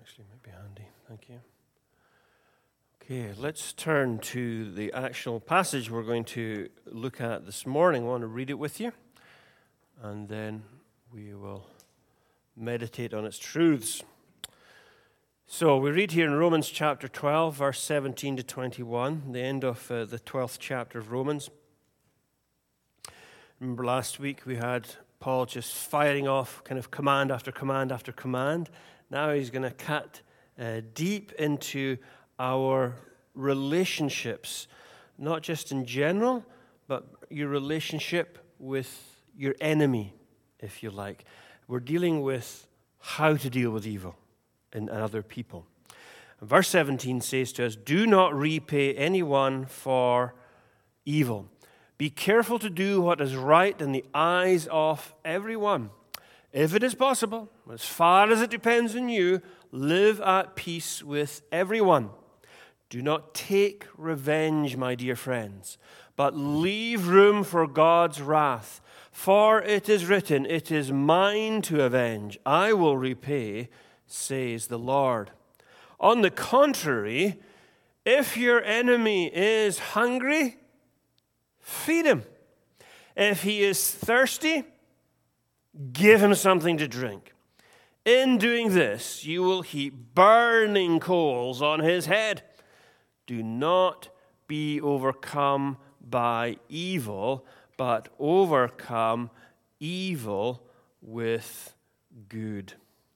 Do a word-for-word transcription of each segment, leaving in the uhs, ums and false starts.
actually might be handy. Thank you. Okay, let's turn to the actual passage we're going to look at this morning. I want to read it with you, and then we will meditate on its truths. So we read here in Romans chapter twelve, verse seventeen to twenty-one, the end of uh, the twelfth chapter of Romans. Remember last week we had Paul just firing off kind of command after command after command. Now he's going to cut uh, deep into our relationships, not just in general, but your relationship with your enemy, if you like. We're dealing with how to deal with evil in other people. And verse seventeen says to us, "Do not repay anyone for evil. Be careful to do what is right in the eyes of everyone. If it is possible, as far as it depends on you, live at peace with everyone. Do not take revenge, my dear friends, but leave room for God's wrath. For it is written, 'It is mine to avenge. I will repay,' says the Lord. On the contrary, if your enemy is hungry, feed him. If he is thirsty, give him something to drink. In doing this, you will heap burning coals on his head. Do not be overcome by evil, but overcome evil with good."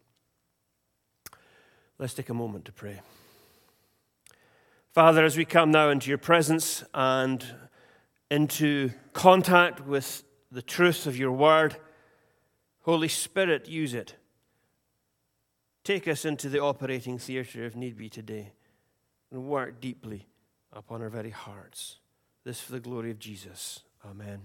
Let's take a moment to pray. Father, as we come now into your presence and into contact with the truth of your word, Holy Spirit, use it. Take us into the operating theater if need be today and work deeply upon our very hearts. This for the glory of Jesus. Amen.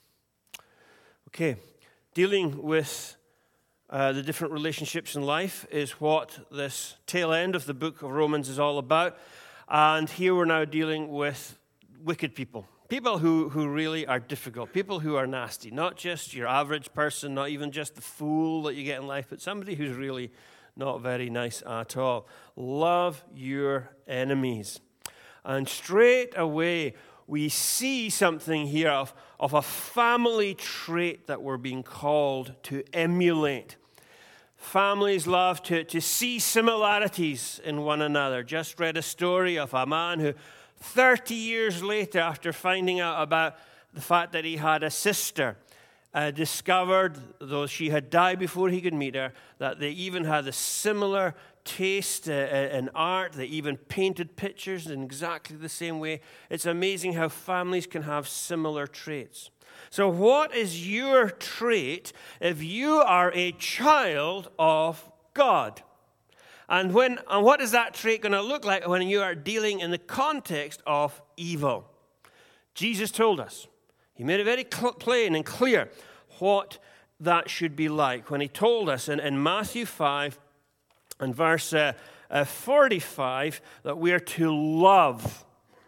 Okay, dealing with uh, the different relationships in life is what this tail end of the book of Romans is all about. And here we're now dealing with wicked people. People who, who really are difficult, people who are nasty, not just your average person, not even just the fool that you get in life, but somebody who's really not very nice at all. Love your enemies. And straight away, we see something here of, of a family trait that we're being called to emulate. Families love to, to see similarities in one another. Just read a story of a man who thirty years later, after finding out about the fact that he had a sister, uh, discovered, though she had died before he could meet her, that they even had a similar taste uh, in art. They even painted pictures in exactly the same way. It's amazing how families can have similar traits. So what is your trait if you are a child of God? And when and what is that trait going to look like when you are dealing in the context of evil? Jesus told us. He made it very cl- plain and clear what that should be like when he told us in, in Matthew five and verse uh, uh, forty-five that we are to love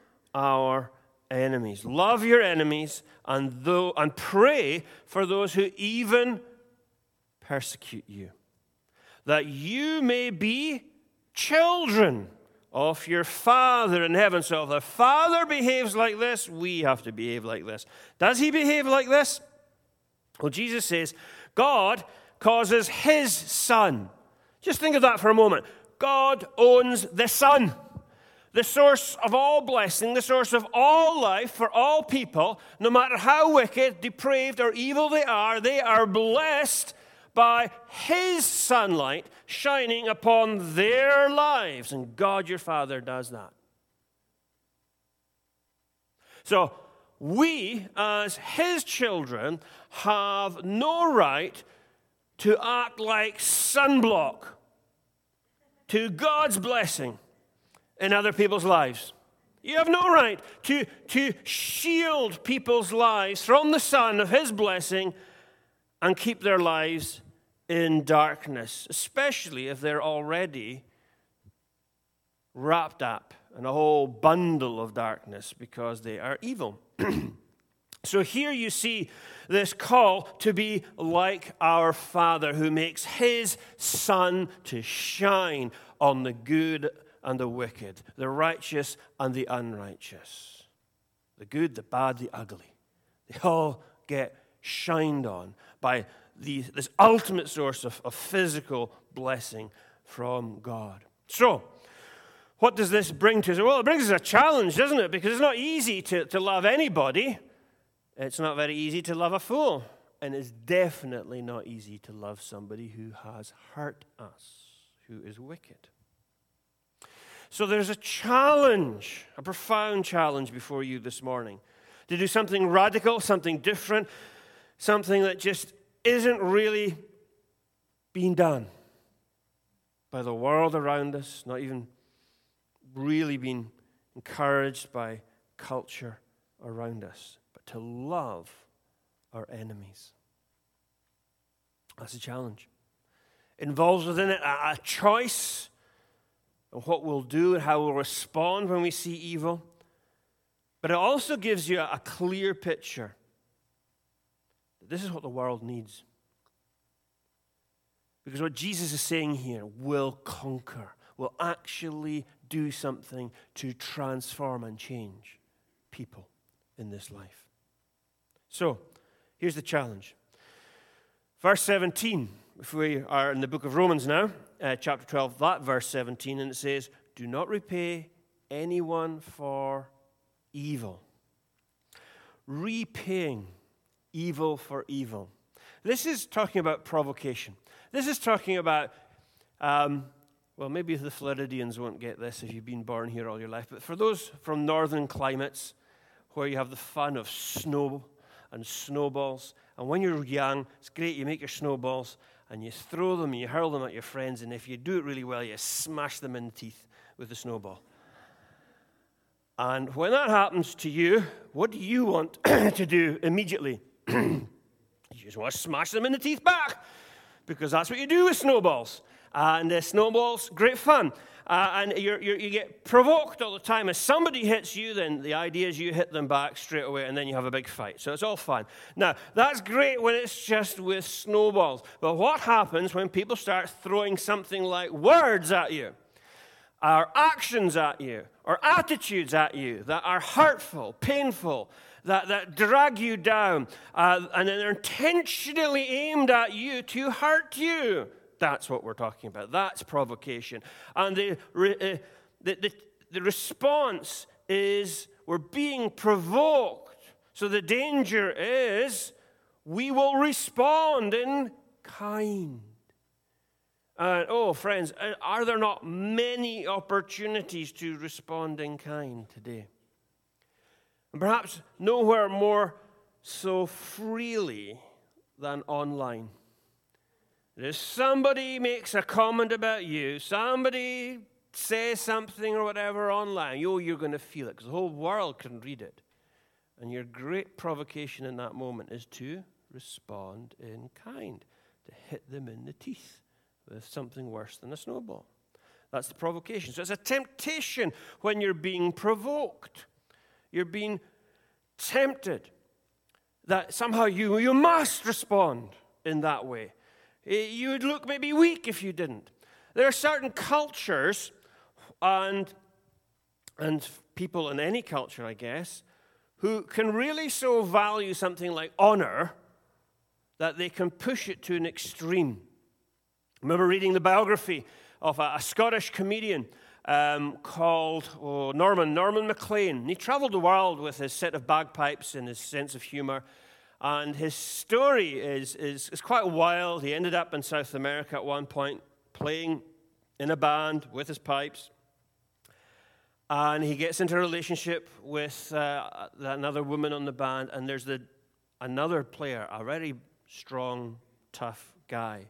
our enemies. Love your enemies and, though, and pray for those who even persecute you, that you may be children of your Father in heaven. So if the Father behaves like this, we have to behave like this. Does he behave like this? Well, Jesus says, God causes his Son. Just think of that for a moment. God owns the Son, the source of all blessing, the source of all life for all people. No matter how wicked, depraved, or evil they are, they are blessed by his sunlight shining upon their lives. And God, your Father, does that. So we, as his children, have no right to act like sunblock to God's blessing in other people's lives. You have no right to, to shield people's lives from the sun of his blessing and keep their lives in darkness, especially if they're already wrapped up in a whole bundle of darkness because they are evil. So here you see this call to be like our Father, who makes his sun to shine on the good and the wicked, the righteous and the unrighteous, the good, the bad, the ugly. They all get shined on by the, this ultimate source of, of physical blessing from God. So, what does this bring to us? Well, it brings us a challenge, doesn't it? Because it's not easy to, to love anybody. It's not very easy to love a fool. And it's definitely not easy to love somebody who has hurt us, who is wicked. So there's a challenge, a profound challenge before you this morning, to do something radical, something different, something that just isn't really being done by the world around us, not even really being encouraged by culture around us, but to love our enemies. That's a challenge. It involves within it a, a choice of what we'll do and how we'll respond when we see evil. But it also gives you a, a clear picture that this is what the world needs. Because what Jesus is saying here will conquer, will actually do something to transform and change people in this life. So, here's the challenge. Verse seventeen, if we are in the book of Romans now, uh, chapter twelve, that verse seventeen, and it says, "Do not repay anyone for evil." Repaying evil for evil. This is talking about provocation. This is talking about, um, well, maybe the Floridians won't get this if you've been born here all your life, but for those from northern climates where you have the fun of snow and snowballs, and when you're young, it's great, you make your snowballs, and you throw them, and you hurl them at your friends, and if you do it really well, you smash them in the teeth with the snowball. And when that happens to you, what do you want to do immediately? You just want to smash them in the teeth back, because that's what you do with snowballs. And uh, snowballs, great fun. Uh, and you're, you're, you get provoked all the time. If somebody hits you, then the idea is you hit them back straight away, and then you have a big fight. So it's all fun. Now, that's great when it's just with snowballs. But what happens when people start throwing something like words at you, or actions at you, or attitudes at you that are hurtful, painful, that, that drag you down, uh, and then they're intentionally aimed at you to hurt you? That's what we're talking about. That's provocation. And the, uh, the, the, the response is we're being provoked. So the danger is we will respond in kind. And oh, friends, are there not many opportunities to respond in kind today? And perhaps nowhere more so freely than online. If somebody makes a comment about you, somebody says something or whatever online, oh, you're going to feel it because the whole world can read it. And your great provocation in that moment is to respond in kind, to hit them in the teeth with something worse than a snowball. That's the provocation. So it's a temptation when you're being provoked. You're being tempted that somehow you, you must respond in that way. You would look maybe weak if you didn't. There are certain cultures and, and people in any culture, I guess, who can really so value something like honor that they can push it to an extreme. I remember reading the biography of a, a Scottish comedian um, called oh, Norman, Norman MacLean. He traveled the world with his set of bagpipes and his sense of humor. And his story is, is, is quite wild. He ended up in South America at one point, playing in a band with his pipes. And he gets into a relationship with uh, another woman on the band. And there's the, another player, a very strong, tough guy,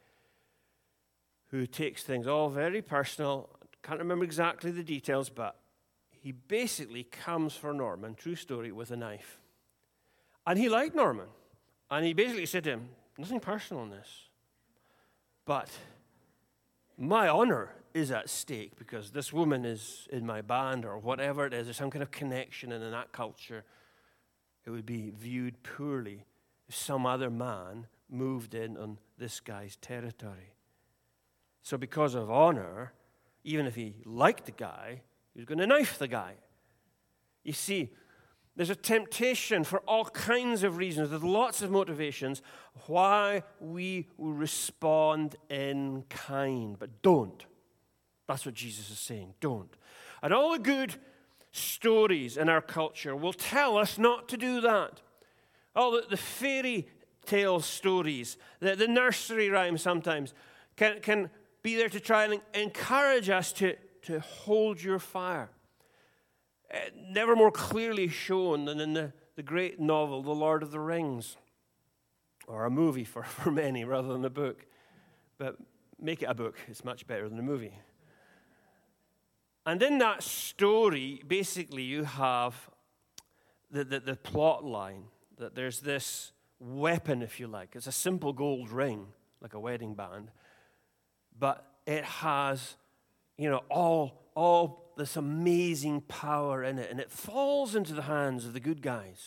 who takes things all very personal. Can't remember exactly the details, but he basically comes for Norman, true story, with a knife. And he liked Norman. And he basically said to him, nothing personal in this, but my honor is at stake because this woman is in my band or whatever it is. There's some kind of connection, and in that culture, it would be viewed poorly if some other man moved in on this guy's territory. So because of honor, even if he liked the guy, he was going to knife the guy. You see, there's a temptation for all kinds of reasons. There's lots of motivations why we will respond in kind, but don't. That's what Jesus is saying. Don't. And all the good stories in our culture will tell us not to do that. All the, the fairy tale stories, the, the nursery rhymes sometimes can, can be there to try and encourage us to, to hold your fire. Uh, never more clearly shown than in the, the great novel, The Lord of the Rings, or a movie for, for many rather than a book. But make it a book. It's much better than a movie. And in that story, basically, you have the, the, the plot line that there's this weapon, if you like. It's a simple gold ring, like a wedding band, but it has, you know, all, all this amazing power in it, and it falls into the hands of the good guys.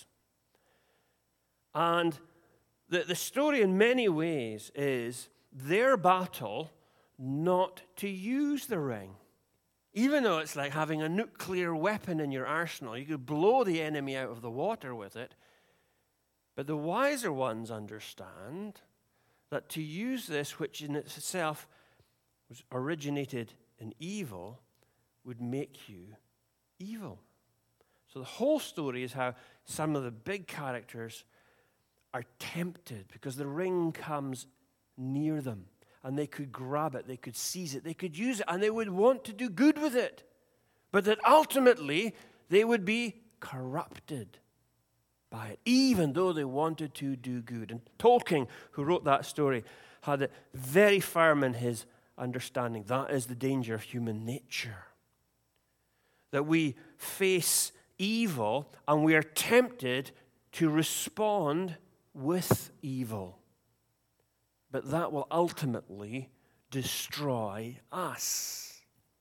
And the, the story, in many ways, is their battle not to use the ring. Even though it's like having a nuclear weapon in your arsenal, you could blow the enemy out of the water with it. But the wiser ones understand that to use this, which in itself was originated in evil, would make you evil. So the whole story is how some of the big characters are tempted because the ring comes near them. And they could grab it, they could seize it, they could use it, and they would want to do good with it. But that ultimately they would be corrupted by it, even though they wanted to do good. And Tolkien, who wrote that story, had it very firm in his understanding. That is the danger of human nature. That we face evil and we are tempted to respond with evil. But that will ultimately destroy us.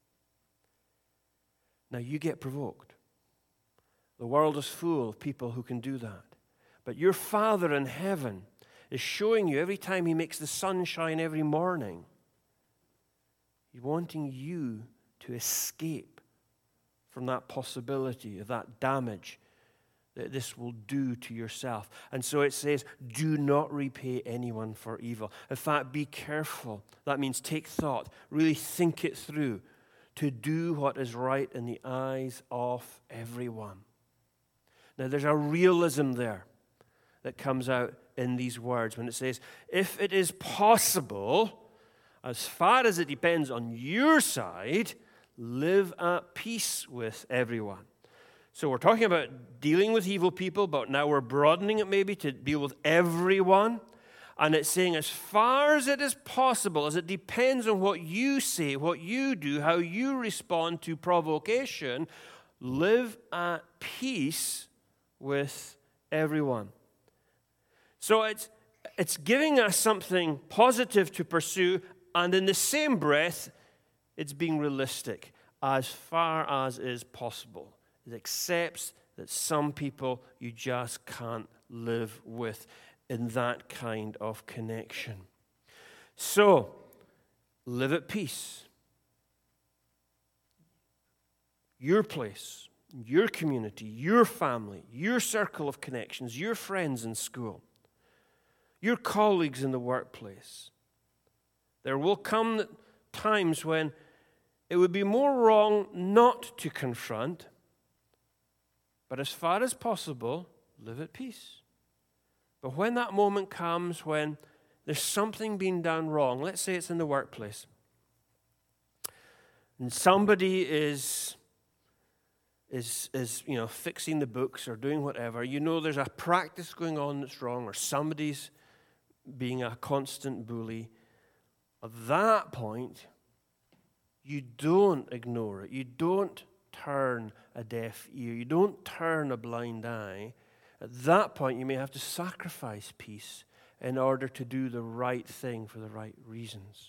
Now, you get provoked. The world is full of people who can do that. But your Father in heaven is showing you every time he makes the sun shine every morning, he's wanting you to escape from that possibility of that damage that this will do to yourself. And so it says, do not repay anyone for evil. In fact, be careful. That means take thought, really think it through, to do what is right in the eyes of everyone. Now, there's a realism there that comes out in these words when it says, if it is possible, as far as it depends on your side, live at peace with everyone. So we're talking about dealing with evil people, but now we're broadening it maybe to deal with everyone. And it's saying as far as it is possible, as it depends on what you say, what you do, how you respond to provocation, live at peace with everyone. So it's, it's giving us something positive to pursue, and in the same breath, it's being realistic as far as is possible. It accepts that some people you just can't live with in that kind of connection. So, live at peace. Your place, your community, your family, your circle of connections, your friends in school, your colleagues in the workplace. There will come times when it would be more wrong not to confront. But as far as possible, live at peace. But when that moment comes when there's something being done wrong, let's say it's in the workplace, and somebody is, is, is you know, fixing the books or doing whatever, you know there's a practice going on that's wrong, or somebody's being a constant bully. At that point, you don't ignore it. You don't turn a deaf ear. You don't turn a blind eye. At that point, you may have to sacrifice peace in order to do the right thing for the right reasons.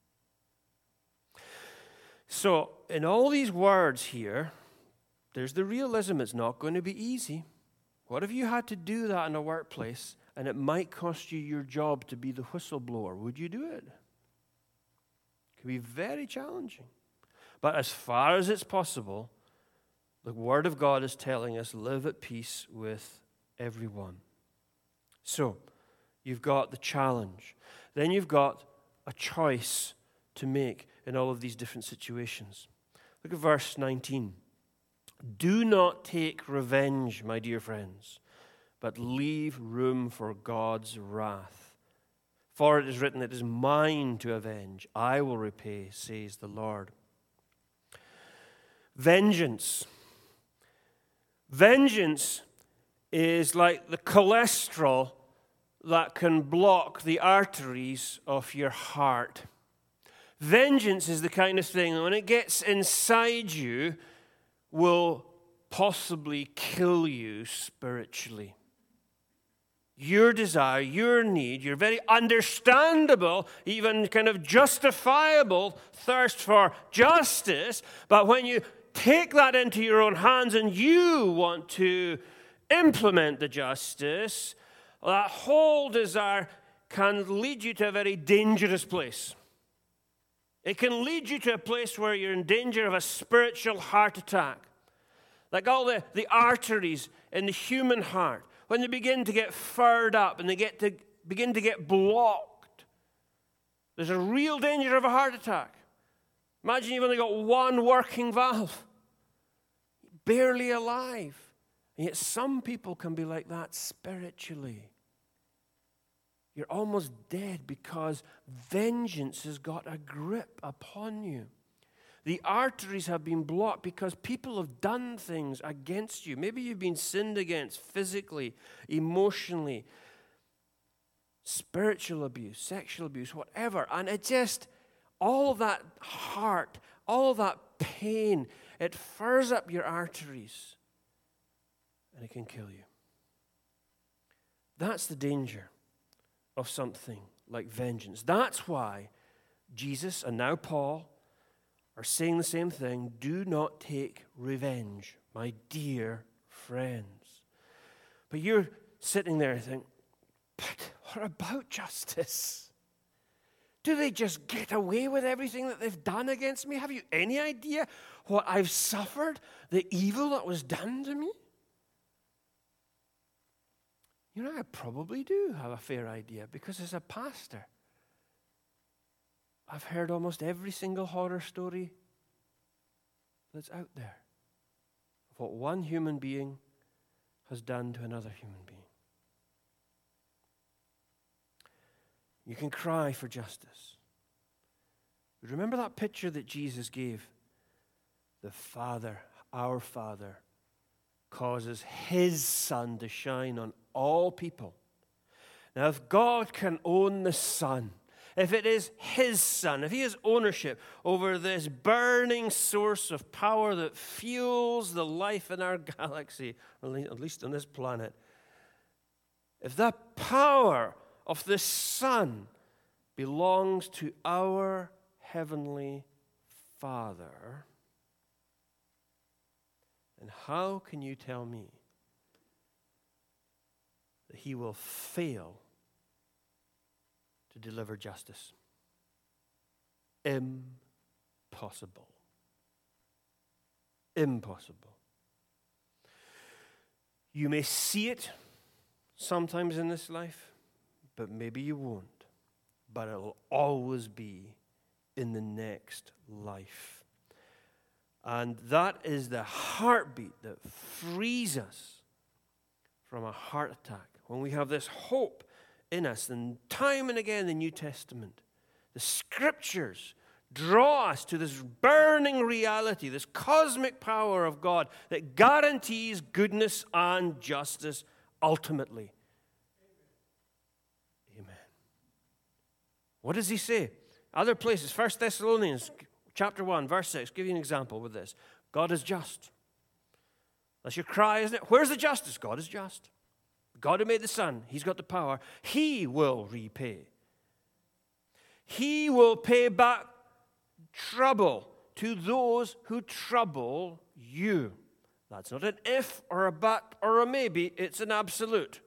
So, in all these words here, there's the realism. It's not going to be easy. What if you had to do that in a workplace and it might cost you your job to be the whistleblower? Would you do it? It can be very challenging. But as far as it's possible, the Word of God is telling us, live at peace with everyone. So, you've got the challenge. Then you've got a choice to make in all of these different situations. Look at verse nineteen. Do not take revenge, my dear friends, but leave room for God's wrath. For it is written, it is mine to avenge. I will repay, says the Lord. Vengeance. Vengeance is like the cholesterol that can block the arteries of your heart. Vengeance is the kind of thing that when it gets inside you will possibly kill you spiritually. Your desire, your need, your very understandable, even kind of justifiable thirst for justice, but when you take that into your own hands and you want to implement the justice, that whole desire can lead you to a very dangerous place. It can lead you to a place where you're in danger of a spiritual heart attack. Like all the, the arteries in the human heart, when they begin to get furred up and they get to begin to get blocked, there's a real danger of a heart attack. Imagine you've only got one working valve, barely alive. And yet some people can be like that spiritually. You're almost dead because vengeance has got a grip upon you. The arteries have been blocked because people have done things against you. Maybe you've been sinned against physically, emotionally, spiritual abuse, sexual abuse, whatever. And it just, all of that heart, all of that pain, it furs up your arteries and it can kill you. That's the danger of something like vengeance. That's why Jesus and now Paul are saying the same thing. Do not take revenge, my dear friends. But you're sitting there and think, but what about justice? Do they just get away with everything that they've done against me? Have you any idea what I've suffered, the evil that was done to me? You know, I probably do have a fair idea because as a pastor, I've heard almost every single horror story that's out there of what one human being has done to another human being. You can cry for justice. But remember that picture that Jesus gave? The Father, our Father, causes His sun to shine on all people. Now, if God can own the sun, if it is His sun, if He has ownership over this burning source of power that fuels the life in our galaxy, or at least on this planet, if that power of the sun belongs to our Heavenly Father, then how can you tell me that He will fail to deliver justice? Impossible. Impossible. You may see it sometimes in this life, but maybe you won't. But it'll always be in the next life. And that is the heartbeat that frees us from a heart attack. When we have this hope in us, and time and again in the New Testament, the Scriptures draw us to this burning reality, this cosmic power of God that guarantees goodness and justice ultimately. Amen. What does he say? Other places, First Thessalonians chapter one, verse six, give you an example with this. God is just. That's your cry, isn't it? Where's the justice? God is just. God who made the sun, He's got the power. He will repay. He will pay back trouble to those who trouble you. That's not an if or a but or a maybe, it's an absolute.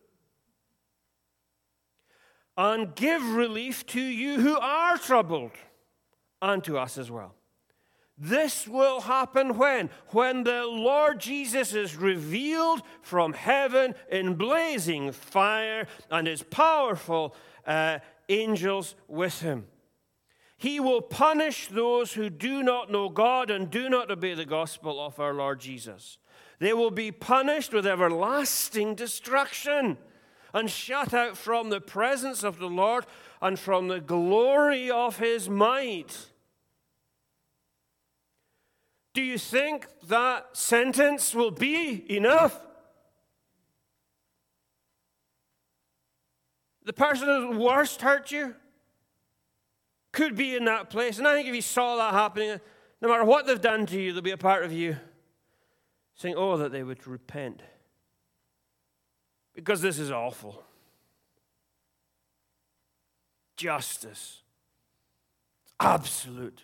And give relief to you who are troubled, and to us as well. This will happen when? When the Lord Jesus is revealed from heaven in blazing fire and his powerful uh, angels with him. He will punish those who do not know God and do not obey the gospel of our Lord Jesus. They will be punished with everlasting destruction and shut out from the presence of the Lord and from the glory of his might. Do you think that sentence will be enough? The person who's worst hurt you could be in that place. And I think if you saw that happening, no matter what they've done to you, there'll be a part of you saying, oh, that they would repent. Because this is awful. Justice. Absolute.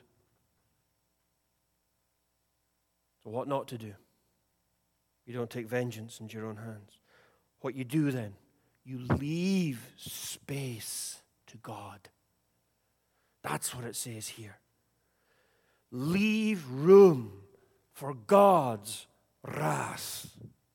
So what not to do? You don't take vengeance into your own hands. What you do then, you leave space to God. That's what it says here. Leave room for God's wrath.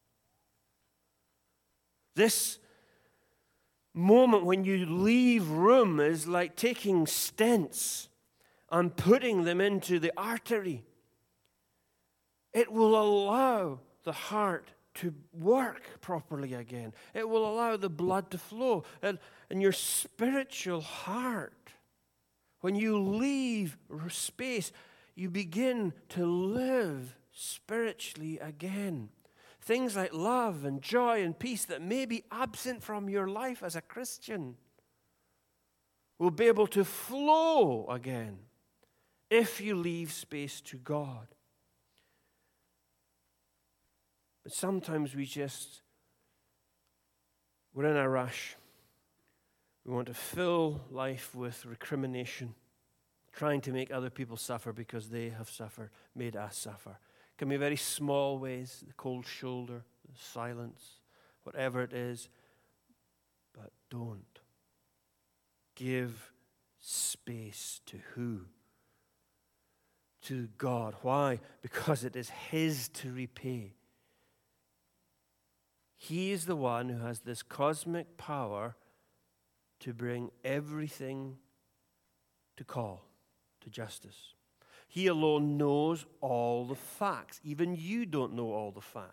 This moment when you leave room is like taking stents and putting them into the artery. It will allow the heart to work properly again. It will allow the blood to flow. And, and your spiritual heart, when you leave space, you begin to live spiritually again. Things like love and joy and peace that may be absent from your life as a Christian will be able to flow again if you leave space to God. But sometimes we just, we're in a rush. We want to fill life with recrimination, trying to make other people suffer because they have suffered, made us suffer. It can be very small ways, the cold shoulder, the silence, whatever it is. But don't. Give space to who? To God. Why? Because it is his to repay. He is the one who has this cosmic power to bring everything to call, to justice. He alone knows all the facts. Even you don't know all the facts.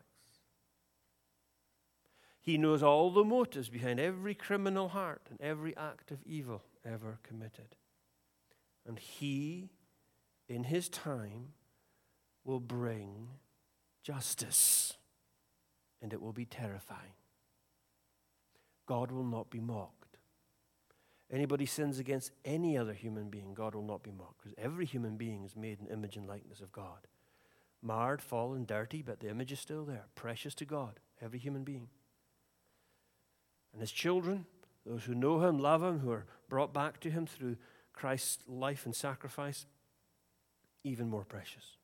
He knows all the motives behind every criminal heart and every act of evil ever committed. And he, in his time, will bring justice. And it will be terrifying. God will not be mocked. Anybody sins against any other human being, God will not be mocked. Because every human being is made in image and likeness of God. Marred, fallen, dirty, but the image is still there. Precious to God, every human being. And his children, those who know him, love him, who are brought back to him through Christ's life and sacrifice, even more precious.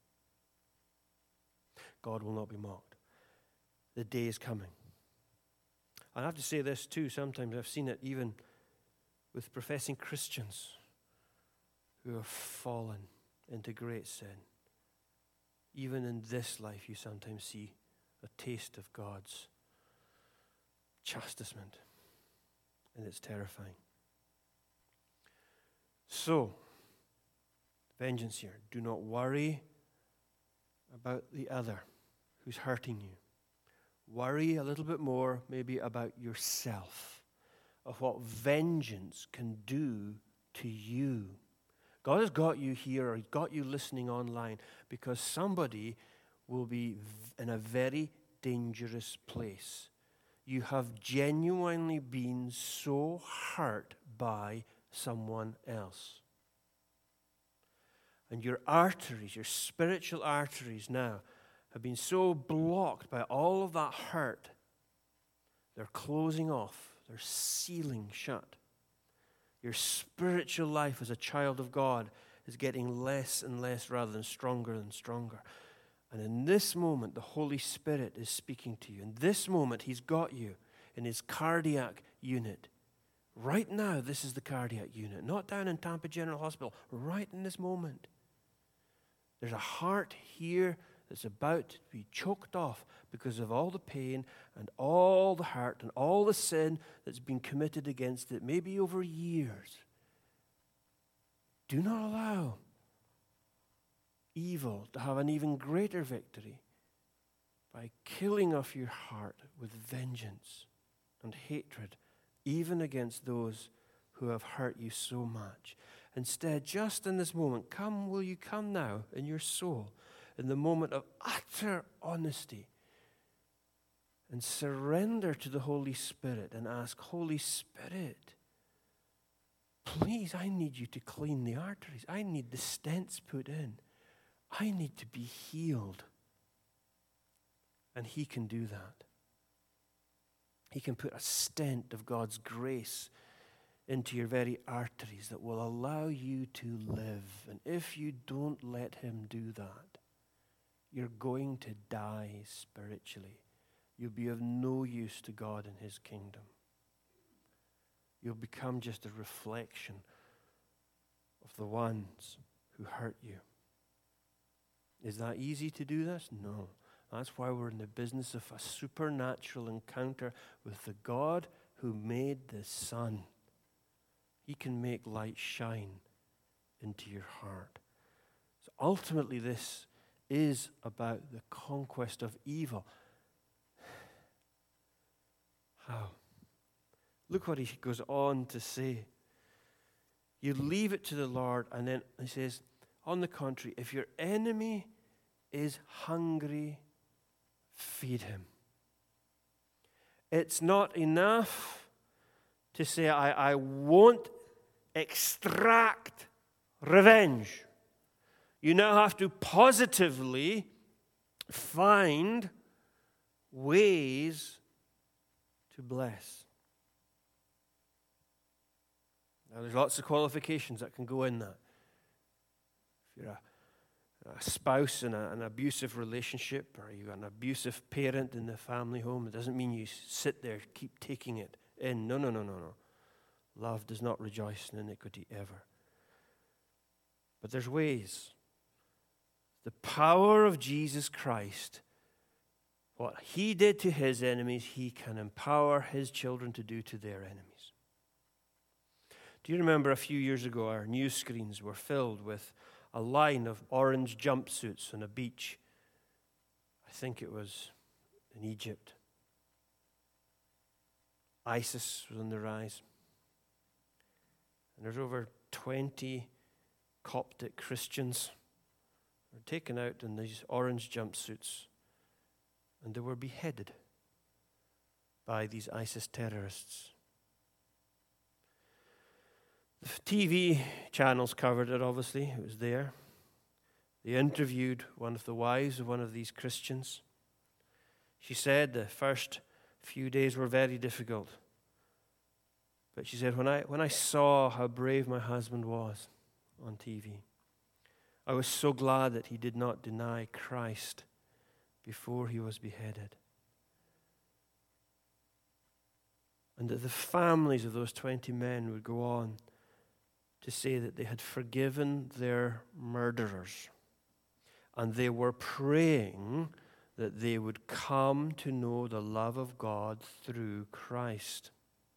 God will not be mocked. The day is coming. I have to say this too, sometimes I've seen it even with professing Christians who have fallen into great sin. Even in this life you sometimes see a taste of God's chastisement, and it's terrifying. So, vengeance here. Do not worry about the other who's hurting you. Worry a little bit more maybe about yourself, of what vengeance can do to you. God has got you here, or he's got you listening online, because somebody will be in a very dangerous place. You have genuinely been so hurt by someone else. And your arteries, your spiritual arteries now, have been so blocked by all of that hurt, they're closing off, they're sealing shut. Your spiritual life as a child of God is getting less and less rather than stronger and stronger. And in this moment, the Holy Spirit is speaking to you. In this moment, He's got you in His cardiac unit. Right now, this is the cardiac unit, not down in Tampa General Hospital, right in this moment. There's a heart here that's about to be choked off because of all the pain and all the hurt and all the sin that's been committed against it, maybe over years. Do not allow evil to have an even greater victory by killing off your heart with vengeance and hatred, even against those who have hurt you so much. Instead, just in this moment, come, will you come now in your soul, in the moment of utter honesty, and surrender to the Holy Spirit and ask, Holy Spirit, please, I need you to clean the arteries. I need the stents put in. I need to be healed. And He can do that. He can put a stent of God's grace into your very arteries that will allow you to live. And if you don't let Him do that, you're going to die spiritually. You'll be of no use to God and His kingdom. You'll become just a reflection of the ones who hurt you. Is that easy to do this? No. That's why we're in the business of a supernatural encounter with the God who made the sun. He can make light shine into your heart. So ultimately, this is about the conquest of evil. How? Look what he goes on to say. You leave it to the Lord, and then he says, on the contrary, if your enemy is hungry, feed him. It's not enough to say, I, I won't extract revenge. You now have to positively find ways to bless. Now, there's lots of qualifications that can go in that. If you're a, a spouse in a, an abusive relationship, or you're an abusive parent in the family home, it doesn't mean you sit there, keep taking it in. No, no, no, no, no. Love does not rejoice in iniquity ever. But there's ways. The power of Jesus Christ, what He did to His enemies, He can empower His children to do to their enemies. Do you remember a few years ago our news screens were filled with a line of orange jumpsuits on a beach? I think it was in Egypt. ISIS was on the rise. And there's over twenty Coptic Christians who were taken out in these orange jumpsuits, and they were beheaded by these ISIS terrorists. The T V channels covered it, obviously. It was there. They interviewed one of the wives of one of these Christians. She said the first few days were very difficult. But she said, when I, when I saw how brave my husband was on T V, I was so glad that he did not deny Christ before he was beheaded. And that the families of those twenty men would go on to say that they had forgiven their murderers. And they were praying that they would come to know the love of God through Christ.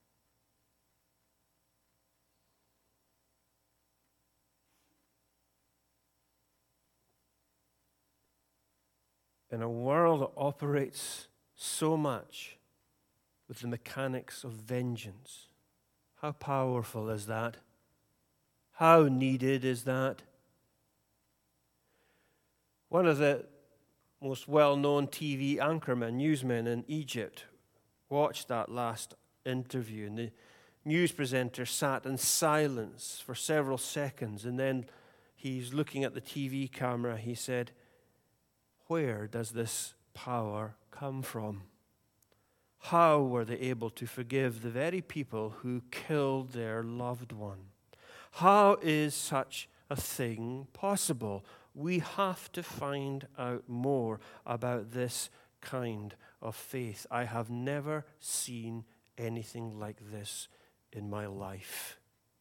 In a world that operates so much with the mechanics of vengeance, how powerful is that? How needed is that? One of the most well-known T V anchormen, newsmen in Egypt, watched that last interview, and the news presenter sat in silence for several seconds, and then he's looking at the T V camera. He said, "Where does this power come from? How were they able to forgive the very people who killed their loved one? How is such a thing possible? We have to find out more about this kind of faith. I have never seen anything like this in my life.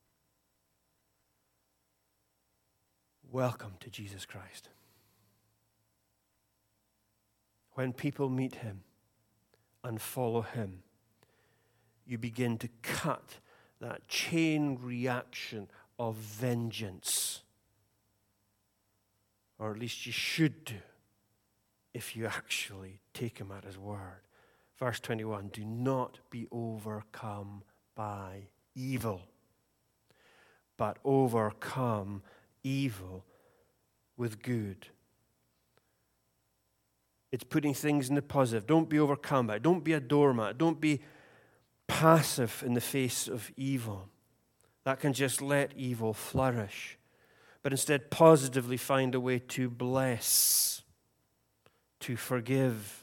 Welcome to Jesus Christ. When people meet him and follow him, you begin to cut that chain reaction of vengeance. Or at least you should do if you actually take him at his word. Verse twenty-one, do not be overcome by evil, but overcome evil with good. It's putting things in the positive. Don't be overcome by it. Don't be a doormat. Don't be passive in the face of evil. That can just let evil flourish. But instead, positively find a way to bless, to forgive.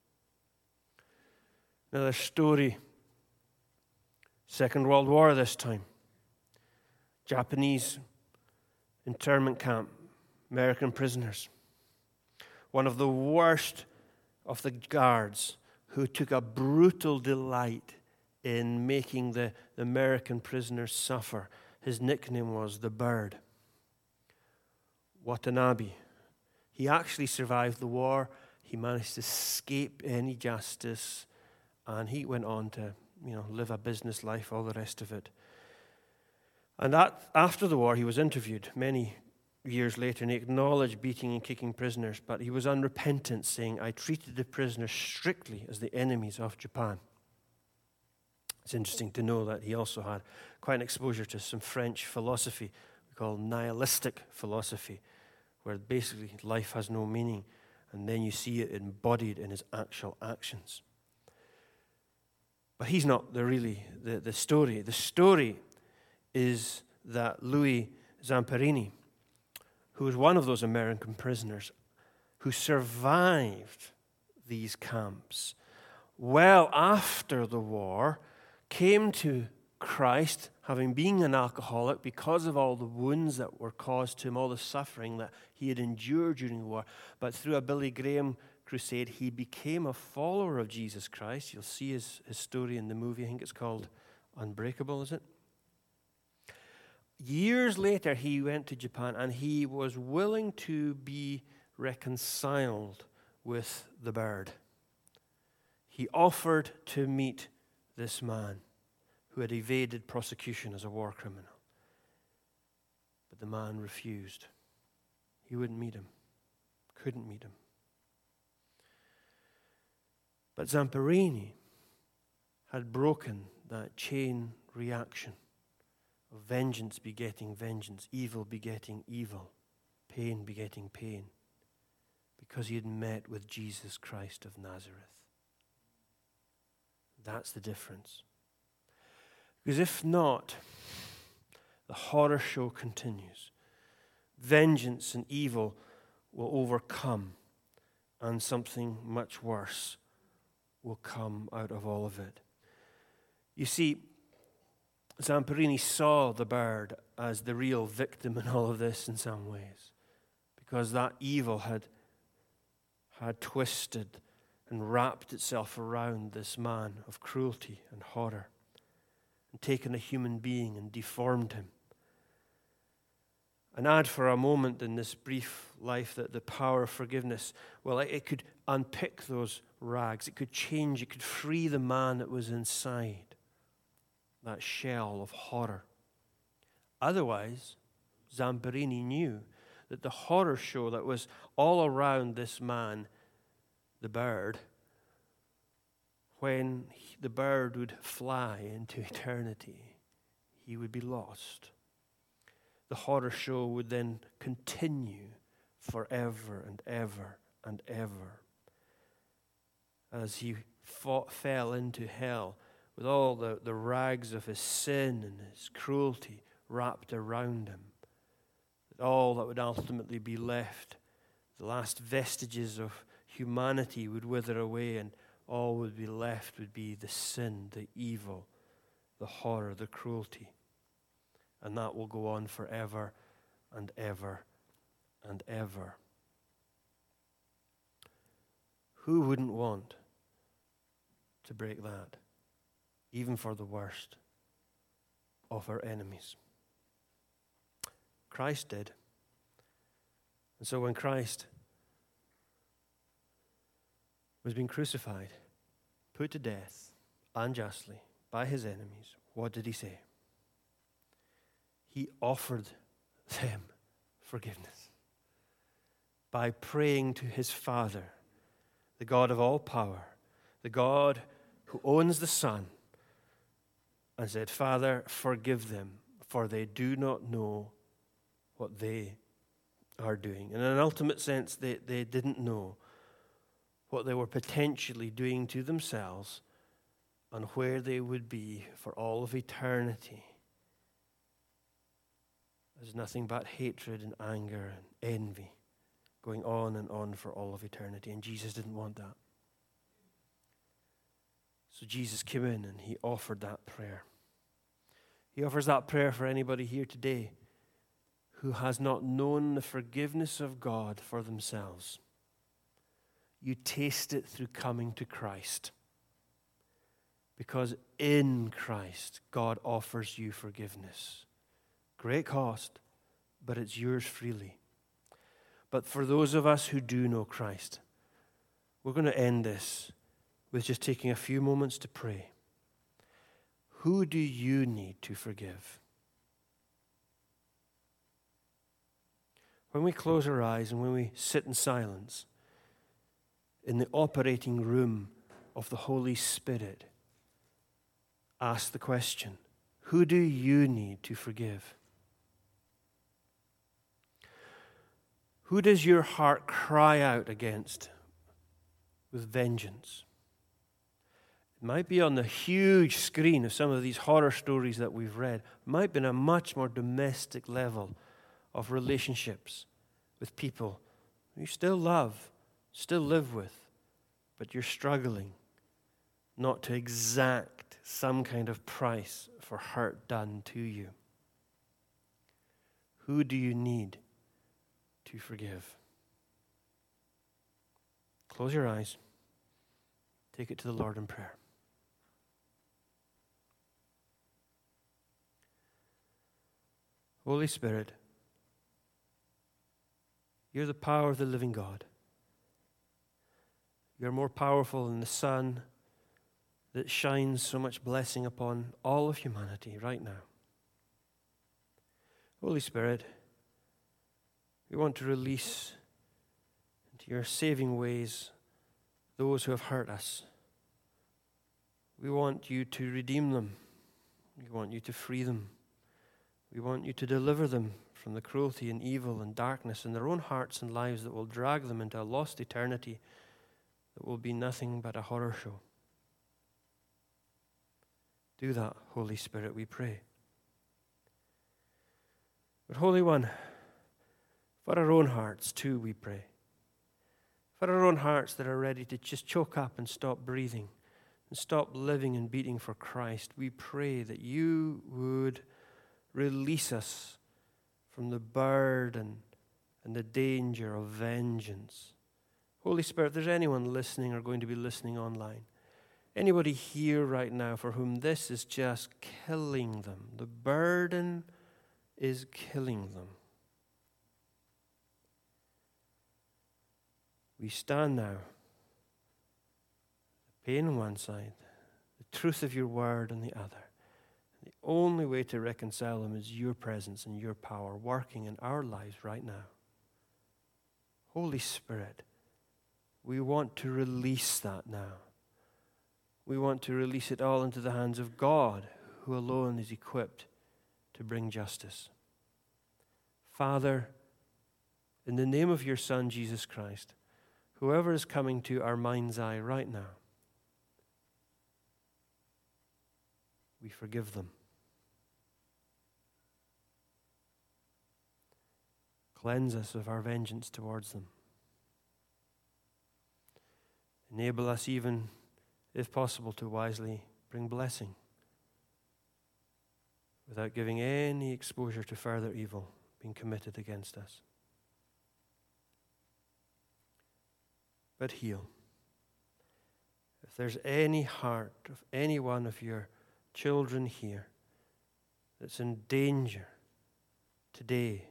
Another story. Second World War this time. Japanese internment camp, American prisoners. One of the worst of the guards who took a brutal delight in making the, the American prisoners suffer. His nickname was the Bird. Watanabe. He actually survived the war. He managed to escape any justice, and he went on to, you know, live a business life, all the rest of it. And that, after the war, he was interviewed many years later, and he acknowledged beating and kicking prisoners, but he was unrepentant, saying, I treated the prisoners strictly as the enemies of Japan. It's interesting to know that he also had quite an exposure to some French philosophy we call nihilistic philosophy, where basically life has no meaning, and then you see it embodied in his actual actions. But he's not the really the, the story. The story is that Louis Zamperini, who was one of those American prisoners who survived these camps, well after the war, came to Christ, having been an alcoholic because of all the wounds that were caused to him, all the suffering that he had endured during the war. But through a Billy Graham crusade, he became a follower of Jesus Christ. You'll see his, his story in the movie. I think it's called Unbreakable, is it? Years later, he went to Japan, and he was willing to be reconciled with the Bird. He offered to meet this man who had evaded prosecution as a war criminal. But the man refused. He wouldn't meet him, couldn't meet him. But Zamperini had broken that chain reaction of vengeance begetting vengeance, evil begetting evil, pain begetting pain, because he had met with Jesus Christ of Nazareth. That's the difference. Because if not, the horror show continues. Vengeance and evil will overcome, and something much worse will come out of all of it. You see, Zamperini saw the Bird as the real victim in all of this in some ways, because that evil had, had twisted and wrapped itself around this man of cruelty and horror, and taken a human being and deformed him. And add for a moment in this brief life that the power of forgiveness, well, it, it could unpick those rags. It could change. It could free the man that was inside that shell of horror. Otherwise, Zamperini knew that the horror show that was all around this man, the Bird, when he, the Bird would fly into eternity, he would be lost. The horror show would then continue forever and ever and ever as he fought, fell into hell with all the, the rags of his sin and his cruelty wrapped around him. That all that would ultimately be left, the last vestiges of humanity would wither away, and all would be left would be the sin, the evil, the horror, the cruelty. And that will go on forever and ever and ever. Who wouldn't want to break that, even for the worst of our enemies? Christ did. And so when Christ was being crucified, put to death unjustly by his enemies, what did he say? He offered them forgiveness by praying to his Father, the God of all power, the God who owns the Son, and said, Father, forgive them, for they do not know what they are doing. In an ultimate sense, they, they didn't know what they were potentially doing to themselves and where they would be for all of eternity. There's nothing but hatred and anger and envy going on and on for all of eternity, and Jesus didn't want that. So Jesus came in and he offered that prayer. He offers that prayer for anybody here today who has not known the forgiveness of God for themselves. You taste it through coming to Christ. Because in Christ, God offers you forgiveness. Great cost, but it's yours freely. But for those of us who do know Christ, we're going to end this with just taking a few moments to pray. Who do you need to forgive? When we close our eyes and when we sit in silence in the operating room of the Holy Spirit, ask the question, who do you need to forgive? Who does your heart cry out against with vengeance? It might be on the huge screen of some of these horror stories that we've read. It might be on a much more domestic level of relationships with people you still love, still live with, but you're struggling not to exact some kind of price for hurt done to you. Who do you need to forgive? Close your eyes. Take it to the Lord in prayer. Holy Spirit, you're the power of the living God. You're more powerful than the sun that shines so much blessing upon all of humanity right now. Holy Spirit, we want to release into your saving ways those who have hurt us. We want you to redeem them. We want you to free them. We want you to deliver them from the cruelty and evil and darkness in their own hearts and lives that will drag them into a lost eternity that will be nothing but a horror show. Do that, Holy Spirit, we pray. But Holy One, for our own hearts too, we pray. For our own hearts that are ready to just choke up and stop breathing and stop living and beating for Christ, we pray that you would release us from the burden and the danger of vengeance. Holy Spirit, if there's anyone listening or going to be listening online, anybody here right now for whom this is just killing them, the burden is killing them, we stand now, the pain on one side, the truth of your word on the other. The only way to reconcile them is your presence and your power working in our lives right now. Holy Spirit, we want to release that now. We want to release it all into the hands of God, who alone is equipped to bring justice. Father, in the name of your Son, Jesus Christ, whoever is coming to our mind's eye right now, we forgive them. Cleanse us of our vengeance towards them. Enable us even, if possible, to wisely bring blessing without giving any exposure to further evil being committed against us. but heal. If there's any heart of any one of your children here that's in danger today,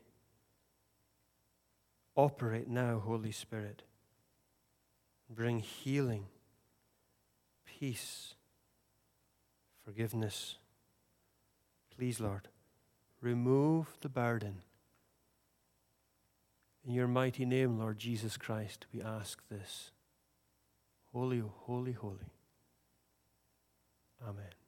operate now, Holy Spirit. Bring healing, peace, forgiveness. Please, Lord, remove the burden. In your mighty name, Lord Jesus Christ, we ask this. Holy, holy, holy. Amen.